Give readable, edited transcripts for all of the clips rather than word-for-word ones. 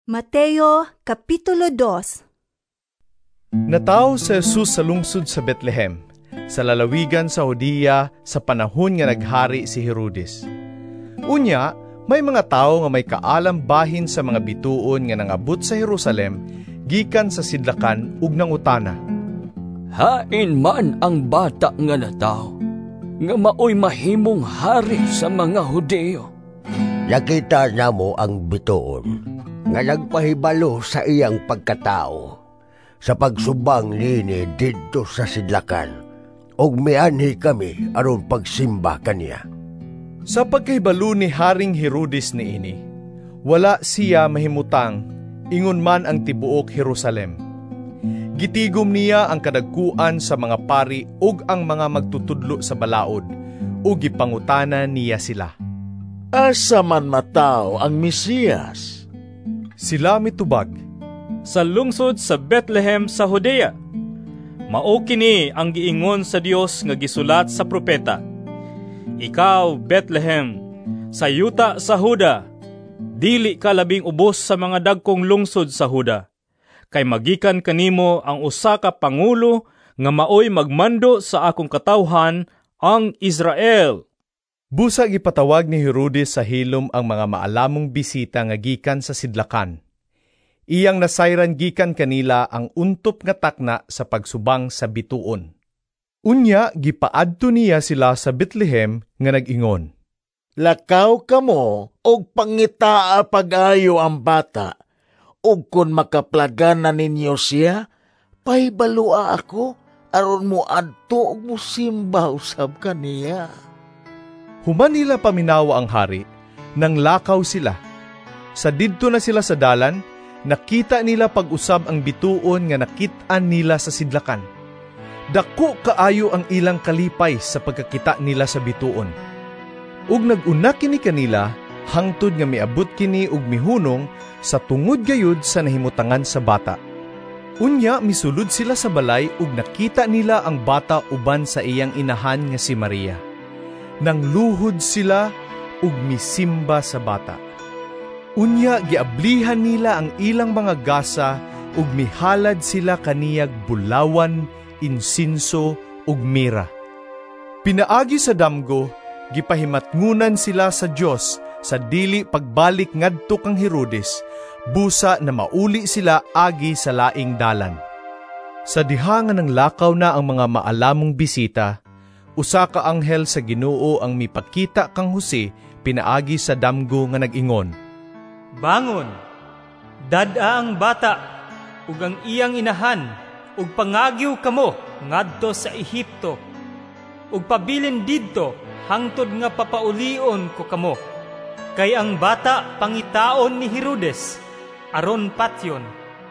Mateo Kapitulo 2. Natao si Jesus sa lungsod sa Bethlehem, sa lalawigan sa Judea sa panahon nga naghari si Herodes. Unya, may mga tao nga may kaalam bahin sa mga bituon nga nangabot sa Jerusalem, gikan sa sidlakan ug nangutana. Hain man ang bata nga nataw, nga maoy mahimong hari sa mga Hudeo. Nakita na mo ang bituon nga nagpahibalo sa iyang pagkatao sa pagsubang nini didto sa sidlakan, ug mianhi kami aron pagsimba kaniya. Sa pagkahibalo ni Haring Herodes niini, wala siya mahimutang, ingon man ang tibuok Jerusalem. Gitigom niya ang kadagkuan sa mga pari ug ang mga magtutudlo sa balaod, ug gipangutana niya sila. Asa man mataw ang Mesiyas? Sila mitubag, sa lungsod sa Bethlehem sa Judea. Mao kini ang giingon sa Dios nga gisulat sa propeta. Ikaw, Bethlehem, sa yuta sa Huda, dili ka labing ubos sa mga dagkong lungsod sa Huda, kay magikan kanimo ang usa ka pangulo nga maoy magmando sa akong katawhan, ang Israel. Busa gipatawag ni Herodes sa hilom ang mga maalamong bisita nga gikan sa sidlakan. Iyang nasayran gikan kanila ang untop nga takna sa pagsubang sa bituon. Unya, gipaadto niya sila sa Bethlehem nga nag-ingon. Lakaw kamo og pangitaa pag-ayo ang bata, ug kun makaplagan na ninyo siya, pahibalua ako aron mo adto og musimba usab kaniya. Human nila paminawa ang hari, nang lakaw sila. Sa didto na sila sa dalan, nakita nila pag-usab ang bituon nga nakit-an nila sa sidlakan. Dako kaayo ang ilang kalipay sa pagkakita nila sa bituon. Ug nag-una kini kanila, hangtod nga miabot kini ug mihunong sa tungod gayud sa nahimutangan sa bata. Unya misulod sila sa balay ug nakita nila ang bata uban sa iyang inahan nga si Maria. Nang luhod sila ug misimba sa bata. Unya giablihan nila ang ilang mga gasa ug mihalad sila kaniyag bulawan, insinso ug mira. Pinaagi sa damgo, gipahimatngunan sila sa Dios sa dili pagbalik ngadto kang Herodes, busa na mauli sila agi sa laing dalan. Sa diha nga nang lakaw na ang mga maalamong bisita, usa ka anghel sa Ginoo ang mipakita kang Jose pinaagi sa damgo nga nag-ingon. Bangon, dad-a ang bata, ug ang iyang inahan, ug pangagyo kamo ngadto sa Ehipto, ug pabilin didto hangtod nga papaulion ko kamo, kay ang bata pangitaon ni Herodes, aron patyon.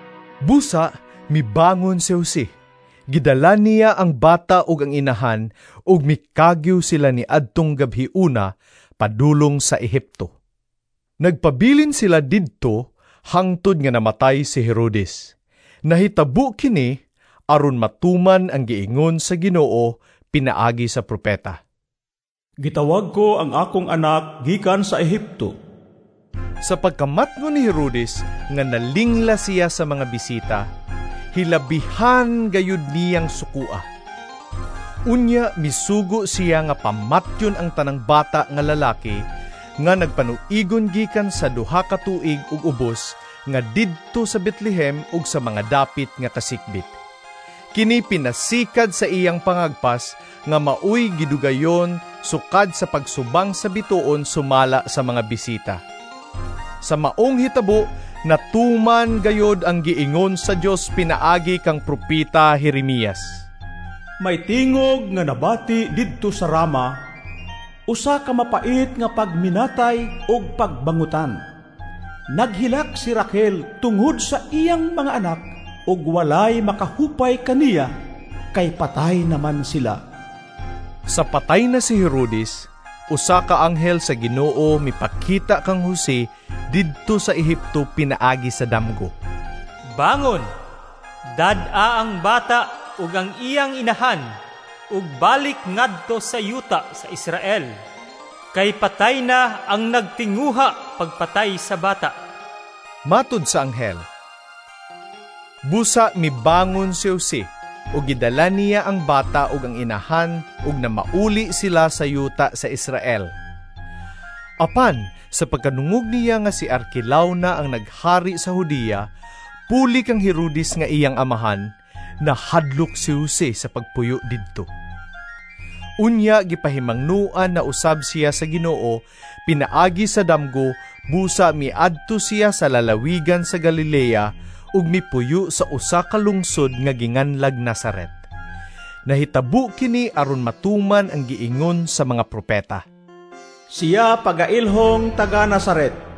Busa, mibangon si Jose. Gidala niya ang bata ug ang inahan ug mikagyo sila ni adtong gabhiuna padulong sa Ehipto. Nagpabilin sila didto hangtod nga namatay si Herodes. Nahitabo kini aron matuman ang giingon sa Ginoo pinaagi sa propeta. Gitawag ko ang akong anak gikan sa Ehipto. Sa pagkamatngon ni Herodes nga nalingla siya sa mga bisita, hilabihan gayud niyang sukua. Unya misugo siya nga pamatyon ang tanang bata nga lalaki nga nagpanuigon gikan sa 2 ka tuig ug ubos nga didto sa Bethlehem ug sa mga dapit nga kasikbit. Kini pinasikad sa iyang pangagpas nga maoy gidugayon sukad sa pagsubang sa bituon sumala sa mga bisita. Sa maong hitabo, natuman gayod ang giingon sa Dios pinaagi kang propeta Jeremias. May tingog nga nabati didto sa Rama, usa ka mapait nga pagminatay og pagbangutan. Naghilak si Raquel tungod sa iyang mga anak ug walay makahupay kaniya, kay patay naman sila. Sa patay na si Herodes, usa ka anghel sa Ginoo mipakita kang Jose didto sa Ehipto pinaagi sa damgo. Bangon, dad-a ang bata ug ang iyang inahan, ug balik ngadto sa yuta sa Israel, kay patay na ang nagtinguha pagpatay sa bata. Matud sa anghel. Busa mibangon si Jose, ug gidala niya ang bata ug ang inahan, ug na mauli sila sa yuta sa Israel. Apan, sa pagkanungog niya nga si Arkelao na ang naghari sa Judea, puli kang Herodes nga iyang amahan, nahadlok si Jose sa pagpuyo didto. Unya gipahimangnuan na usab siya sa Ginoo, pinaagi sa damgo, busa miadto siya sa lalawigan sa Galilea, ug mipuyo sa usa ka lungsod nga ginganlag Nazaret. Nahitabo kini aron matuman ang giingon sa mga propeta. Siya pagailhong taga Nazaret,